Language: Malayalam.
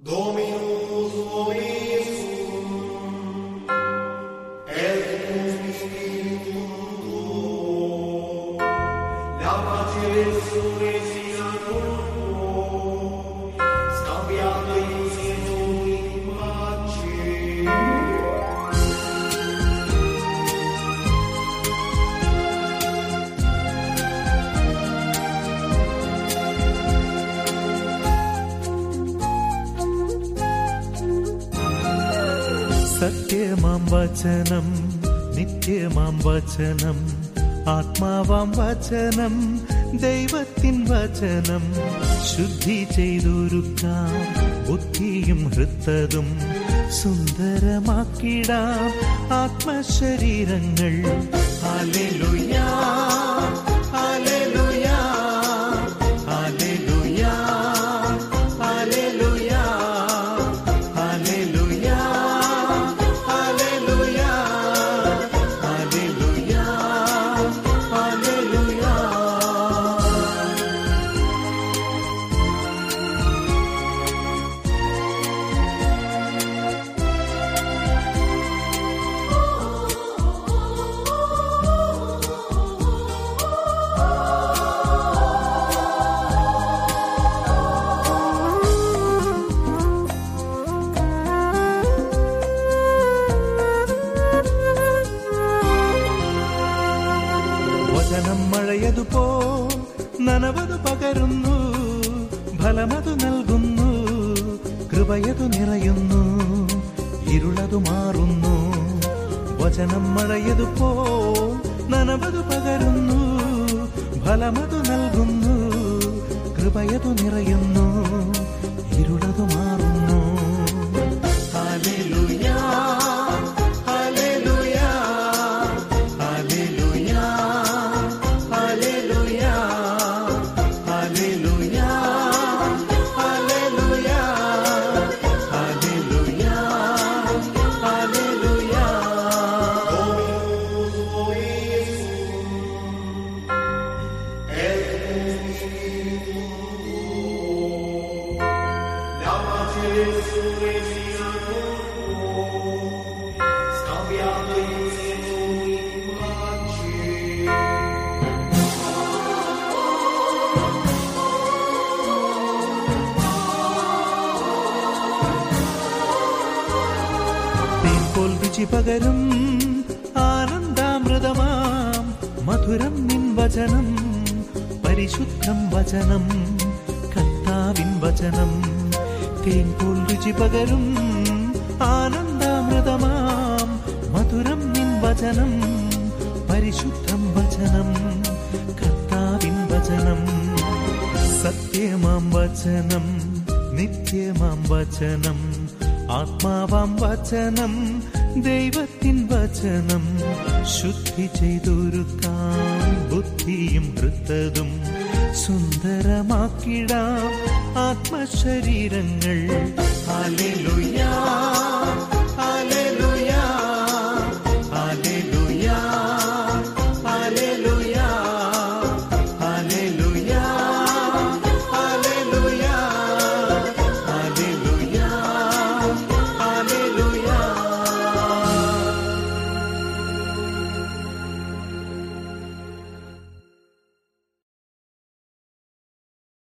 Dominus vobiscum, et cum spiritum tuo, laudate resurrectione tuo, scambiate insieme in pace. സത്യമാം വചനം നിത്യമാം വചനം ആത്മാവാം വചനം ദൈവത്തിൻ വചനം ശുദ്ധി ചെയ്തൊരുക്കാം ബുദ്ധിയും ഹൃത്തതും സുന്ദരമാക്കിടാം ആത്മശരീരങ്ങൾ. ഹല്ലേലൂയ ഹല്ലേലൂയ ഹല്ലേലൂയ ഹല്ലേലൂയ ഹല്ലേലൂയ വചനം മഴയതുപോൽ നനവതു പകരുന്നു, ഫലമതു നൽകുന്നു, കൃപയതു നിറയുന്നു, ഇരുളതു മാറുന്നു. വചനം മഴയതുപോൽ നനവതു പകരുന്നു, ഫലമതു നൽകുന്നു, കൃപയതു നിറയുന്നു, ഇരുളതു മാറുന്നു. ഹല്ലേലൂയ ഹല്ലേലൂയ ഹല്ലേലൂയ ഹല്ലേലൂയ ഹല്ലേലൂയ ഹല്ലേലൂയ ഹല്ലേലൂയ ഹല്ലേലൂയ. Dominus vobiscum, et cum spiritum tuo, laudate resurrectione tuo, scambiate insieme in pace. തേൻപോൽ രുചി പകരും ആനന്ദാമൃതമാം മധുരം നിൻ വചനം, പരിശുദ്ധം വചനം കർത്താവിൻ വചനം. തേൻപോൽ രുചി പകരും ആനന്ദാമൃതമാം മധുരം നിൻ വചനം, പരിശുദ്ധം വചനം കർത്താവിൻ വചനം. സത്യമാം വചനം നിത്യമാം വചനം ആത്മാവാം വചനം ദൈവത്തിൻ വചനം ശുദ്ധി ചെയ്തൊരുക്കാം ബുദ്ധിയും ഹൃത്തതും സുന്ദരമാക്കിടാം ആത്മശരീരങ്ങൾ. ഹല്ലേലൂയ